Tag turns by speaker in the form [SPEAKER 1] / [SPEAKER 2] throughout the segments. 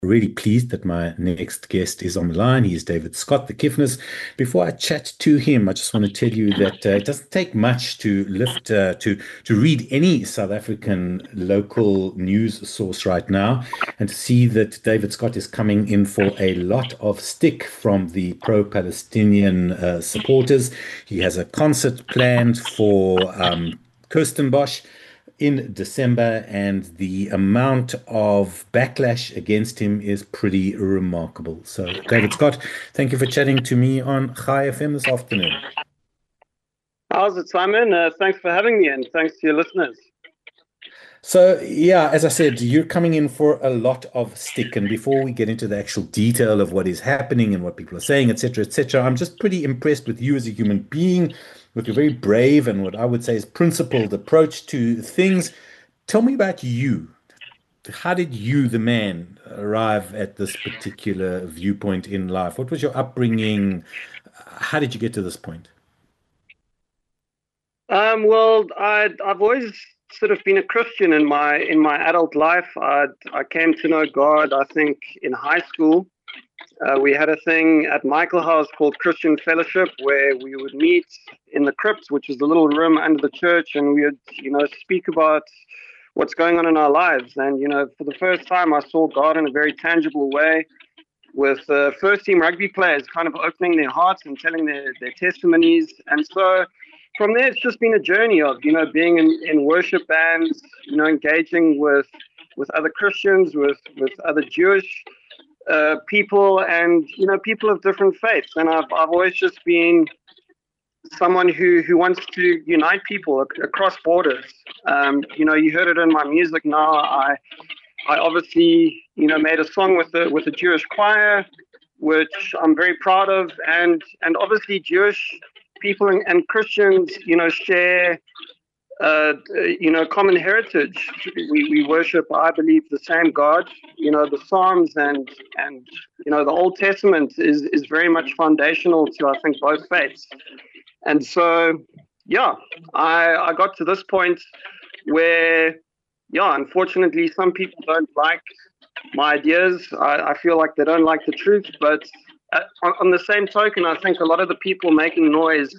[SPEAKER 1] Really pleased that my next guest is on the line. He's David Scott, the Kiffness. Before I chat to him, I just want to tell you that it doesn't take much to lift to read any South African local news source right now, and to see that David Scott is coming in for a lot of stick from the pro-Palestinian supporters. He has a concert planned for Kirstenbosch in December, and the amount of backlash against him is pretty remarkable. So, David Scott, thank you for chatting to me on Chai FM this afternoon.
[SPEAKER 2] How's it, Simon? Thanks for having me, and thanks to your listeners.
[SPEAKER 1] So, yeah, as I said, you're coming in for a lot of stick. And before we get into the actual detail of what is happening and what people are saying, etc., I'm just pretty impressed with you as a human being, with your very brave and what I would say is principled approach to things. Tell me about you. How did you, the man, arrive at this particular viewpoint in life? What was your upbringing? How did you get to this point?
[SPEAKER 2] I've always sort of been a Christian in my adult life. I came to know God, I think, in high school. We had a thing at Michael House called Christian Fellowship, where we would meet in the crypt, which is the little room under the church, and we would, speak about what's going on in our lives. And for the first time, I saw God in a very tangible way, with first team rugby players kind of opening their hearts and telling their testimonies. And so from there, it's just been a journey of, being in worship bands, engaging with other Christians, with other Jewish people, and, people of different faiths. And I've always just been someone who wants to unite people across borders. You heard it in my music now. I obviously, made a song with a Jewish choir, which I'm very proud of, and obviously Jewish people and Christians, share, common heritage. We worship, I believe, the same God. The Psalms and the Old Testament is very much foundational to, I think, both faiths. And so, yeah, I got to this point where, yeah, unfortunately, some people don't like my ideas. I feel like they don't like the truth. But on the same token, I think a lot of the people making noise,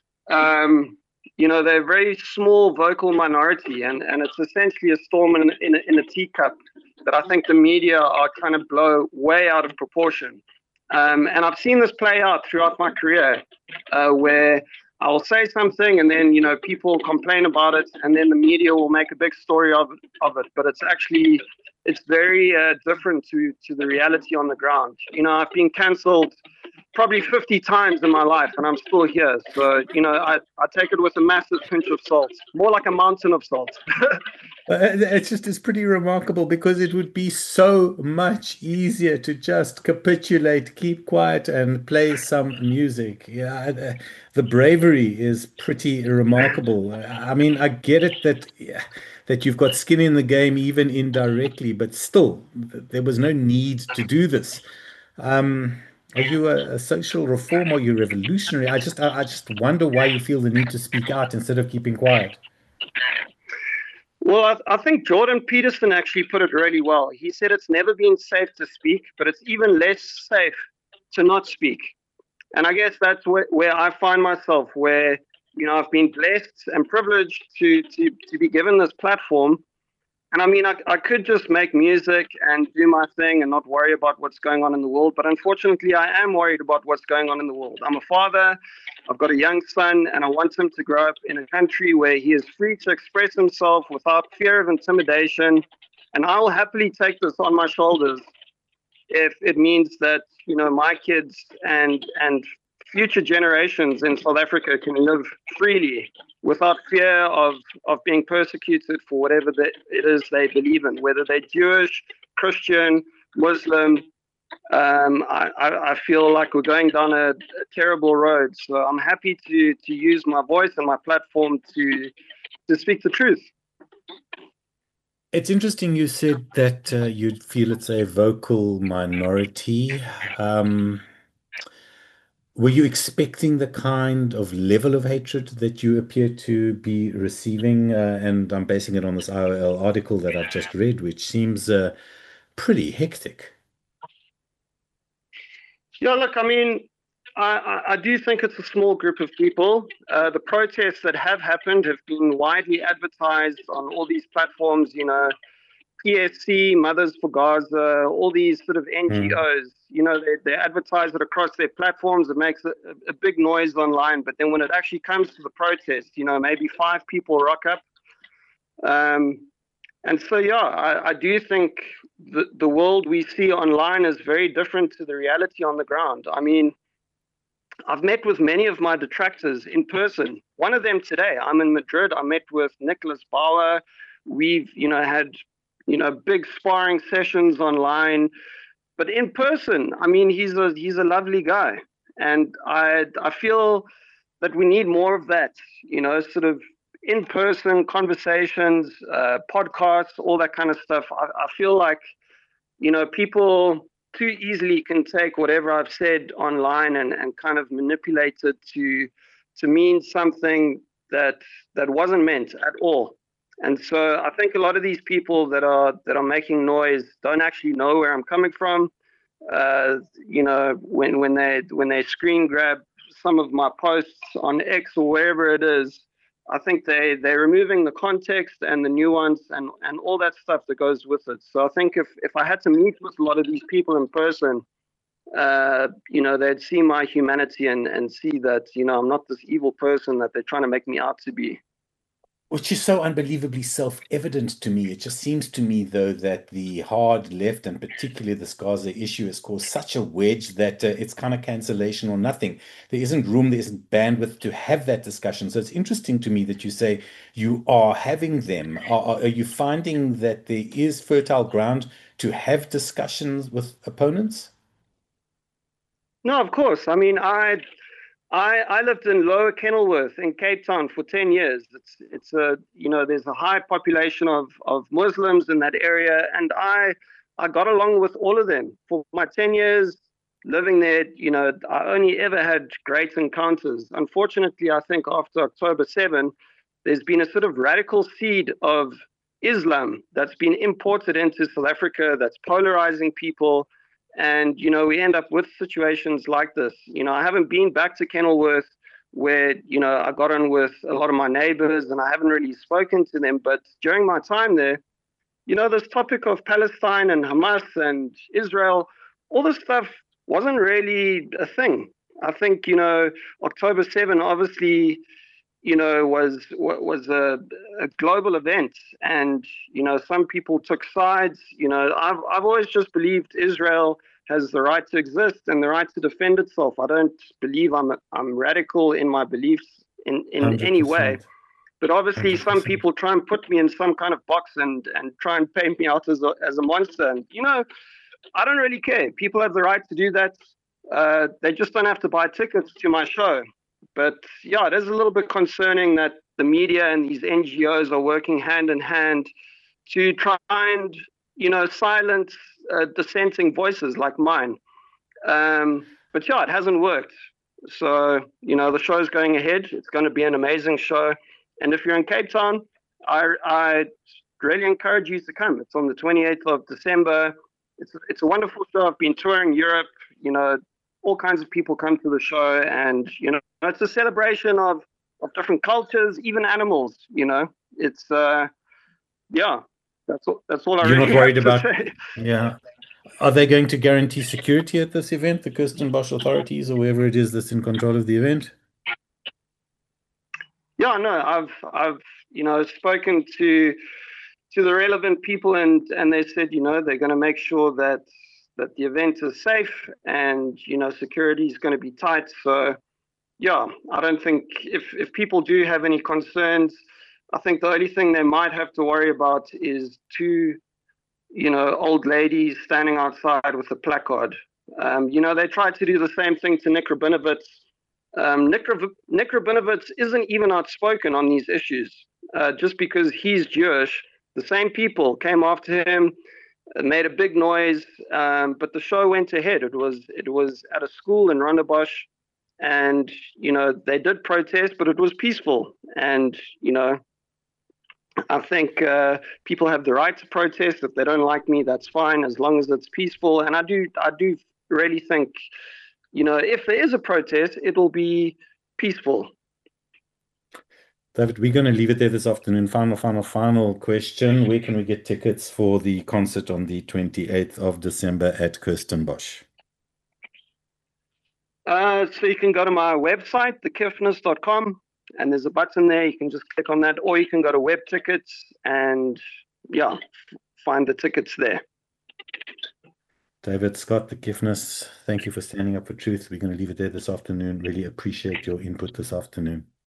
[SPEAKER 2] they're a very small vocal minority, and it's essentially a storm in a teacup that I think the media are trying to blow way out of proportion. And I've seen this play out throughout my career, where I'll say something and then, people complain about it, and then the media will make a big story of it. But it's very different to the reality on the ground. I've been cancelled probably 50 times in my life, and I'm still here. So, I take it with a massive pinch of salt, more like a mountain of salt.
[SPEAKER 1] It's pretty remarkable, because it would be so much easier to just capitulate, keep quiet, and play some music. Yeah, the bravery is pretty remarkable. I mean, I get it that yeah, that you've got skin in the game, even indirectly, but still, there was no need to do this. Um, are you a social reform? Are you revolutionary? I just wonder why you feel the need to speak out instead of keeping quiet.
[SPEAKER 2] Well, I think Jordan Peterson actually put it really well. He said it's never been safe to speak, but it's even less safe to not speak. And I guess that's where I find myself, where, I've been blessed and privileged to be given this platform. And I mean, I could just make music and do my thing and not worry about what's going on in the world. But unfortunately, I am worried about what's going on in the world. I'm a father. I've got a young son, and I want him to grow up in a country where he is free to express himself without fear of intimidation. And I will happily take this on my shoulders if it means that, my kids and future generations in South Africa can live freely without fear of being persecuted for whatever it is they believe in, whether they're Jewish, Christian, Muslim. I feel like we're going down a terrible road. So I'm happy to use my voice and my platform to speak the truth.
[SPEAKER 1] It's interesting you said that you feel it's a vocal minority. Um, were you expecting the kind of level of hatred that you appear to be receiving? And I'm basing it on this IOL article that I've just read, which seems pretty hectic.
[SPEAKER 2] Yeah, look, I mean, I do think it's a small group of people. The protests that have happened have been widely advertised on all these platforms, PSC, Mothers for Gaza, all these sort of
[SPEAKER 1] Mm.
[SPEAKER 2] NGOs, they advertise it across their platforms. It makes a big noise online. But then when it actually comes to the protest, maybe 5 people rock up. Um, and so, yeah, I do think the world we see online is very different to the reality on the ground. I mean, I've met with many of my detractors in person. One of them today, I'm in Madrid. I met with Nicholas Bauer. We've, had, big sparring sessions online, but in person, I mean, he's a lovely guy, and I feel that we need more of that. Sort of in person conversations, podcasts, all that kind of stuff. I feel like people too easily can take whatever I've said online and kind of manipulate it to mean something that wasn't meant at all. And so I think a lot of these people that are making noise don't actually know where I'm coming from. When they screen grab some of my posts on X or wherever it is, I think they're removing the context and the nuance and all that stuff that goes with it. So I think if I had to meet with a lot of these people in person, they'd see my humanity and see that I'm not this evil person that they're trying to make me out to be.
[SPEAKER 1] Which is so unbelievably self-evident to me. It just seems to me, though, that the hard left, and particularly this Gaza issue, has caused such a wedge that it's kind of cancellation or nothing. There isn't room, there isn't bandwidth to have that discussion. So it's interesting to me that you say you are having them. Are you finding that there is fertile ground to have discussions with opponents?
[SPEAKER 2] No, of course. I mean, I lived in Lower Kenilworth in Cape Town for 10 years. It's a there's a high population of Muslims in that area, and I got along with all of them for my 10 years living there. I only ever had great encounters. Unfortunately, I think after October 7, there's been a sort of radical seed of Islam that's been imported into South Africa that's polarizing people, and we end up with situations like this. I haven't been back to Kenilworth where I got on with a lot of my neighbors, and I haven't really spoken to them. But during my time there, this topic of Palestine and Hamas and Israel, all this stuff wasn't really a thing. I think October 7 obviously was a global event, and some people took sides. I've always just believed Israel has the right to exist and the right to defend itself. I don't believe I'm radical in my beliefs in any way.
[SPEAKER 1] 100%.
[SPEAKER 2] But obviously, some
[SPEAKER 1] 100%.
[SPEAKER 2] people try and put me in some kind of box and try and paint me out as a monster. And I don't really care. People have the right to do that. They just don't have to buy tickets to my show. But yeah, it is a little bit concerning that the media and these NGOs are working hand in hand to try and silence dissenting voices like mine. But yeah, it hasn't worked. So the show's going ahead. It's going to be an amazing show. And if you're in Cape Town, I really encourage you to come. It's on the 28th of December. It's a wonderful show. I've been touring Europe. All kinds of people come to the show, and it's a celebration of different cultures, even animals. It's yeah. That's all I
[SPEAKER 1] You're not
[SPEAKER 2] really have
[SPEAKER 1] worried
[SPEAKER 2] to
[SPEAKER 1] about,
[SPEAKER 2] say.
[SPEAKER 1] yeah. Are they going to guarantee security at this event, the Kirstenbosch authorities or whoever it is that's in control of the event?
[SPEAKER 2] Yeah, no, I've spoken to the relevant people, and they said they're going to make sure that the event is safe, and security is going to be tight. So yeah, I don't think if people do have any concerns, I think the only thing they might have to worry about is two old ladies standing outside with a placard. They tried to do the same thing to Nick Rabinowitz. Nick Rabinowitz isn't even outspoken on these issues. Just because he's Jewish, the same people came after him, made a big noise, but the show went ahead. It was at a school in Rondebosch, and they did protest, but it was peaceful. And I think people have the right to protest. If they don't like me, that's fine, as long as it's peaceful. And I do really think if there is a protest, it'll be peaceful.
[SPEAKER 1] David, we're going to leave it there this afternoon. Final question. Where can we get tickets for the concert on the 28th of December at Kirstenbosch?
[SPEAKER 2] So you can go to my website, thekiffness.com, and there's a button there. You can just click on that, or you can go to web tickets and find the tickets there.
[SPEAKER 1] David Scott, the Kiffness, thank you for standing up for truth. We're going to leave it there this afternoon. Really appreciate your input this afternoon.